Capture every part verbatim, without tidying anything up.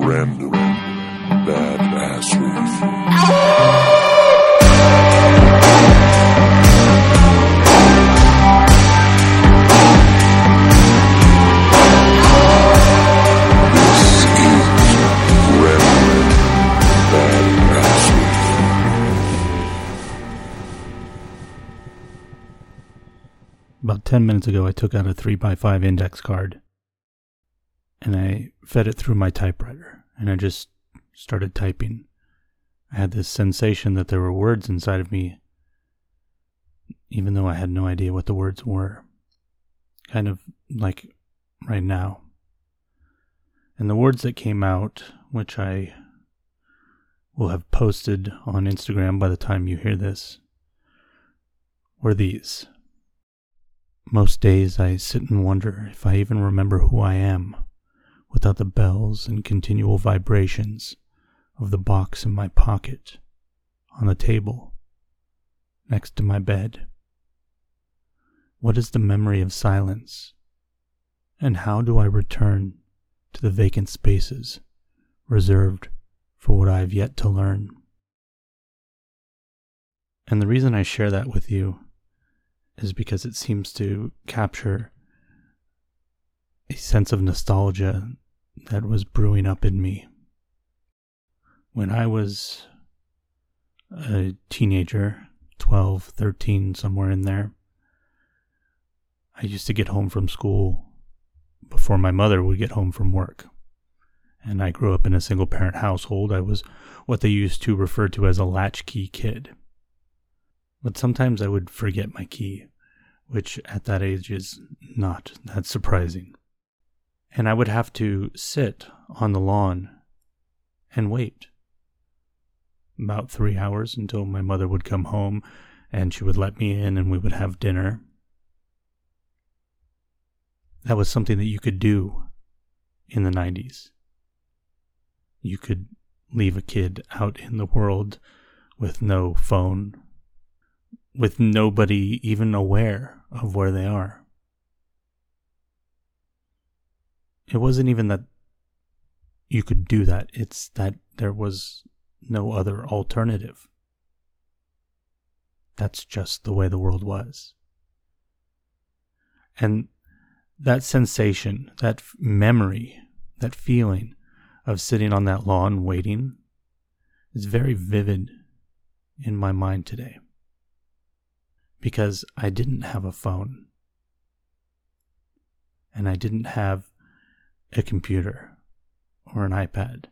Random Badassery. About ten minutes ago, I took out a three by five index card and I fed it through my typewriter and I just started typing. I had this sensation that there were words inside of me, even though I had no idea what the words were. Kind of like right now. And the words that came out, which I will have posted on Instagram by the time you hear this, were these. Most days I sit and wonder if I even remember who I am without the bells and continual vibrations of the box in my pocket, on the table, next to my bed. What is the memory of silence? And how do I return to the vacant spaces reserved for what I have yet to learn? And the reason I share that with you is because it seems to capture a sense of nostalgia that was brewing up in me. When I was a teenager, twelve, thirteen, somewhere in there, I used to get home from school before my mother would get home from work. And I grew up in a single-parent household. I was what they used to refer to as a latchkey kid. But sometimes I would forget my key, which at that age is not that surprising. And I would have to sit on the lawn and wait about three hours until my mother would come home and she would let me in and we would have dinner. That was something that you could do in the nineties. You could leave a kid out in the world with no phone, with nobody even aware of where they are. It wasn't even that you could do that, it's that there was no other alternative. That's just the way the world was. And that sensation, that f- memory, that feeling of sitting on that lawn waiting is very vivid in my mind today. Because I didn't have a phone. And I didn't have a computer or an iPad.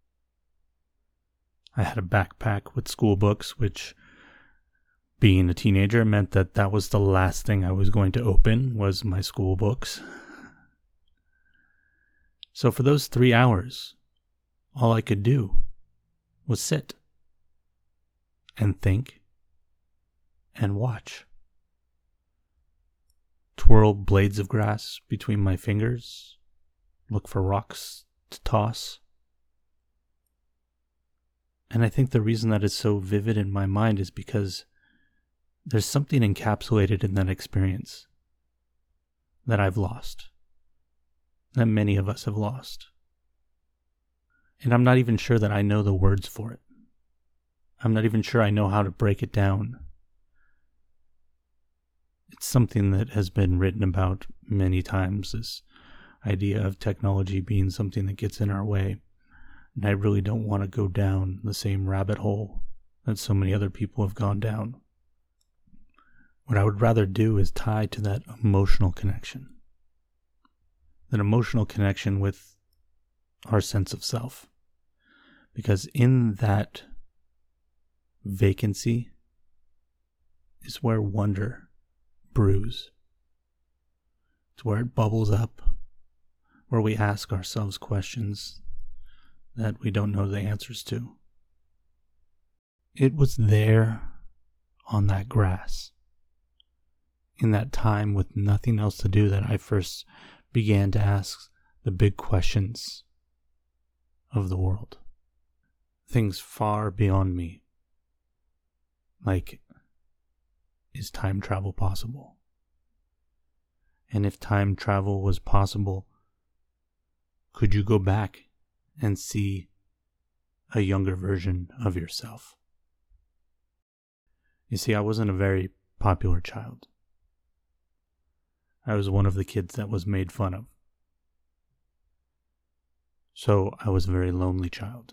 I had a backpack with school books, which, being a teenager, meant that that was the last thing I was going to open, was my school books. So for those three hours, all I could do was sit and think and watch. Twirl blades of grass between my fingers, look for rocks to toss. And I think the reason that is so vivid in my mind is because there's something encapsulated in that experience that I've lost, that many of us have lost. And I'm not even sure that I know the words for it. I'm not even sure I know how to break it down. It's something that has been written about many times, this idea of technology being something that gets in our way. And I really don't want to go down the same rabbit hole that so many other people have gone down. What I would rather do is tie to that emotional connection. That emotional connection with our sense of self. Because in that vacancy is where wonder brews. It's where it bubbles up, where we ask ourselves questions that we don't know the answers to. It was there on that grass, in that time with nothing else to do, that I first began to ask the big questions of the world. Things far beyond me. Like, is time travel possible? And if time travel was possible, could you go back and see a younger version of yourself. You see, I wasn't a very popular child. I was one of the kids that was made fun of. So I was a very lonely child.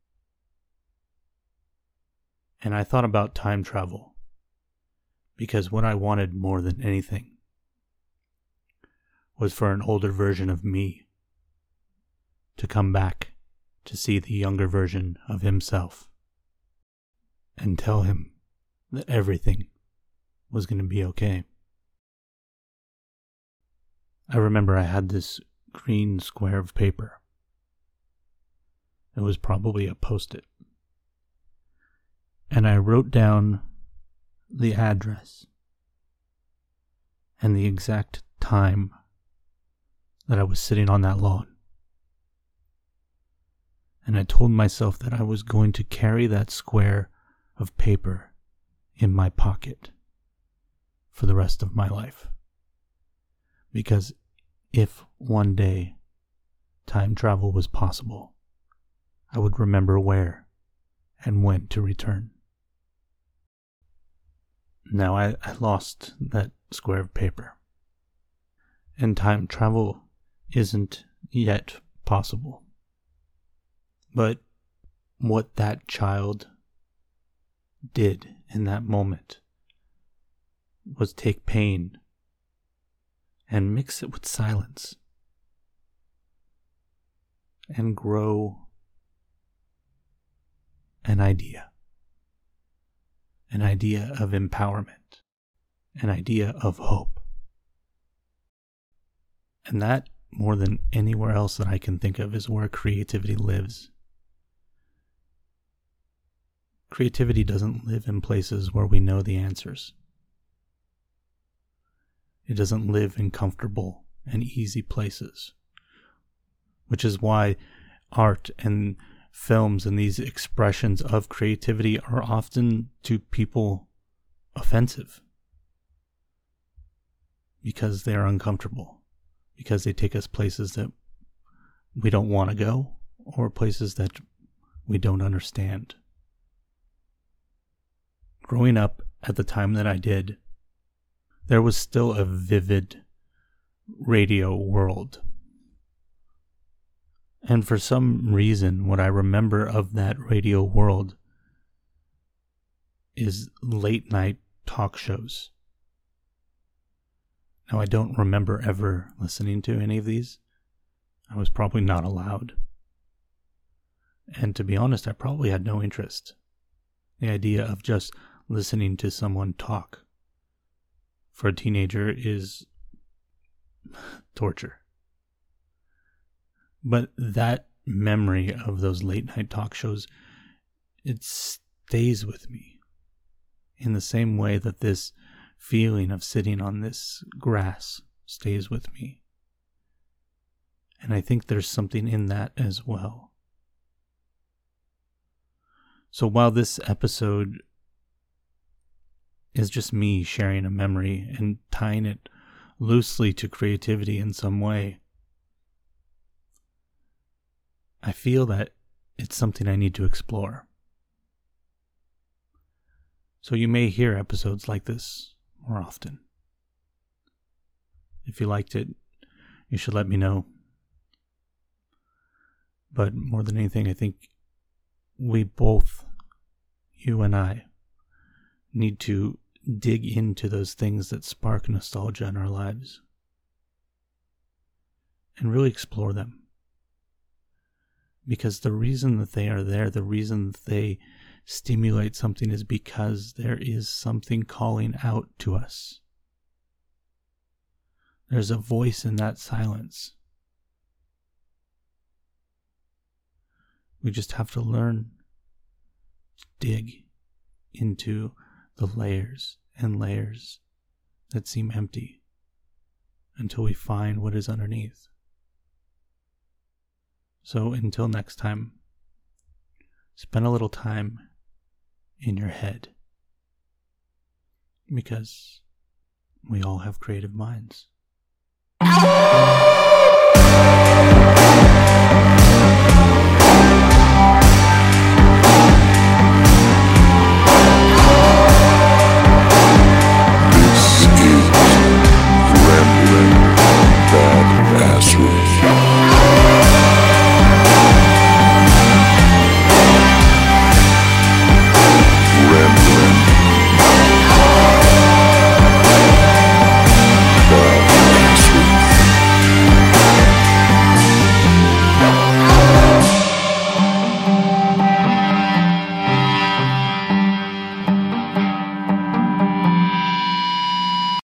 And I thought about time travel because what I wanted more than anything was for an older version of me to come back to see the younger version of himself and tell him that everything was going to be okay. I remember I had this green square of paper. It was probably a Post-it. And I wrote down the address and the exact time that I was sitting on that lawn. And I told myself that I was going to carry that square of paper in my pocket for the rest of my life. Because if one day time travel was possible, I would remember where and when to return. Now I, I lost that square of paper, and time travel isn't yet possible. But what that child did in that moment was take pain and mix it with silence and grow an idea. An idea of empowerment. An idea of hope. And that, more than anywhere else that I can think of, is where creativity lives. Creativity doesn't live in places where we know the answers. It doesn't live in comfortable and easy places. Which is why art and films and these expressions of creativity are often to people offensive. Because they're uncomfortable. Because they take us places that we don't want to go, or places that we don't understand. Growing up at the time that I did, there was still a vivid radio world. And for some reason, what I remember of that radio world is late night talk shows. Now, I don't remember ever listening to any of these. I was probably not allowed. And to be honest, I probably had no interest. The idea of just listening to someone talk for a teenager is torture. But that memory of those late night talk shows, it stays with me in the same way that this feeling of sitting on this grass stays with me. And I think there's something in that as well. So while this episode is just me sharing a memory and tying it loosely to creativity in some way, I feel that it's something I need to explore. So you may hear episodes like this more often. If you liked it, you should let me know. But more than anything, I think we both, you and I, need to dig into those things that spark nostalgia in our lives and really explore them. Because the reason that they are there, the reason that they stimulate something is because there is something calling out to us. There's a voice in that silence. We just have to learn to dig into the layers and layers that seem empty until we find what is underneath. So until next time, spend a little time in your head, because we all have creative minds.